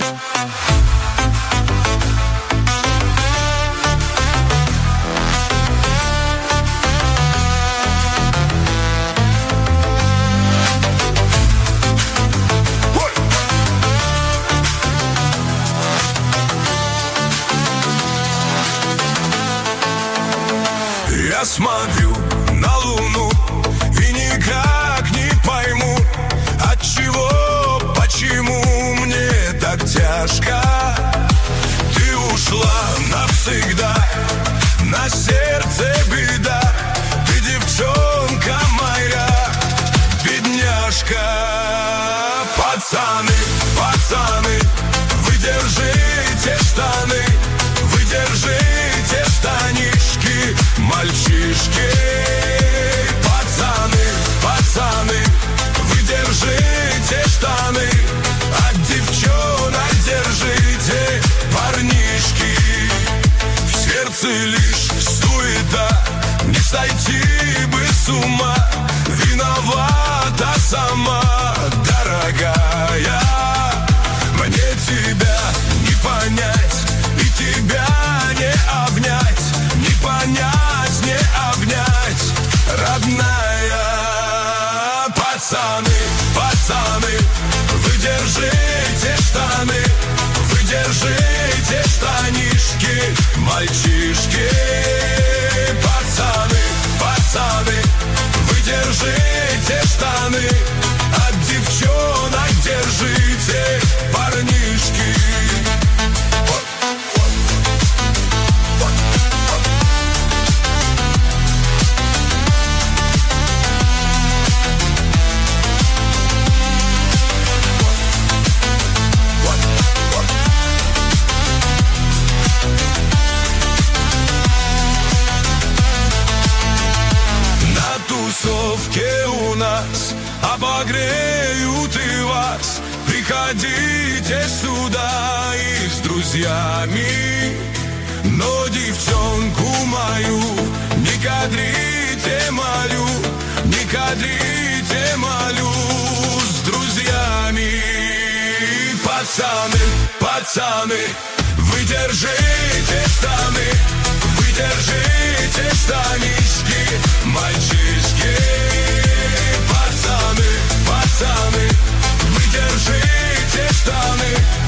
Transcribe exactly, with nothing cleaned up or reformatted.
Я смотрю на луну и никак не пойму, отчего, почему мне так тяжко. Ты ушла навсегда, на сердце беда. Ты девчонка моя, бедняжка. Пацаны, пацаны, вы держите штаны, вы держите штанишки, мальчишки. Пацаны, пацаны, вы держите штаны, от девчонок держите парнишки. В сердце лишь суета, не сойти бы с ума. Виновата сама, дорогая. Мне тебя не понять и тебя не обнять, не понять, не обнять, родная. Пацаны, пацаны, вы держите штаны, вы держите штанишки, мальчишки. Пацаны, пацаны, вы держите штаны, от девчонок держите парнишки. Тусовке у нас обогреют и вас. Приходите сюда и с друзьями. Но девчонку мою не кадрите, молю, не кадрите, молю, с друзьями. Пацаны, пацаны, вы держите штаны, вы держите штанишки, мальчишки. Пацаны, пацаны, вы держите штаны,